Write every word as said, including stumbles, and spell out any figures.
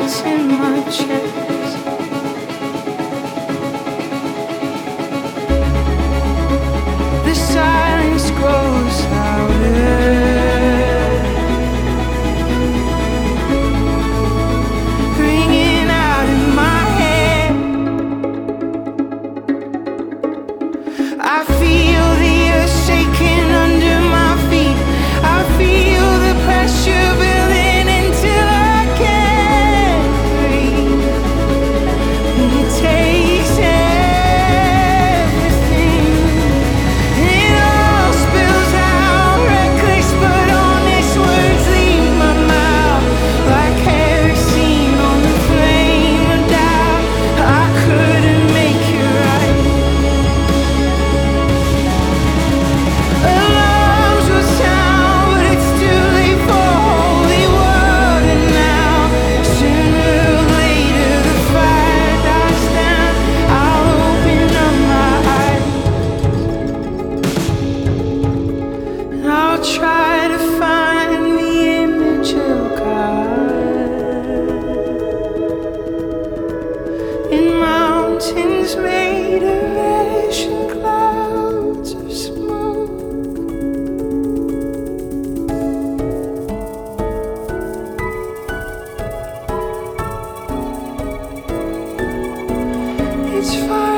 beats in my chest. The silence grows louder. I feel the earth shaking under my feet. I feel the pressure building until I can't breathe. It takes everything. It all spills out, reckless but honest words leave my mouth like kerosene on the flame of doubt. I couldn't make it right. Alarms will sound, but it's too late for holy water now. Sooner or later the fire dies down. I'll open up my eyes and I'll try to find the image of God in mountains made of ash and clouds of smoke. It's fine.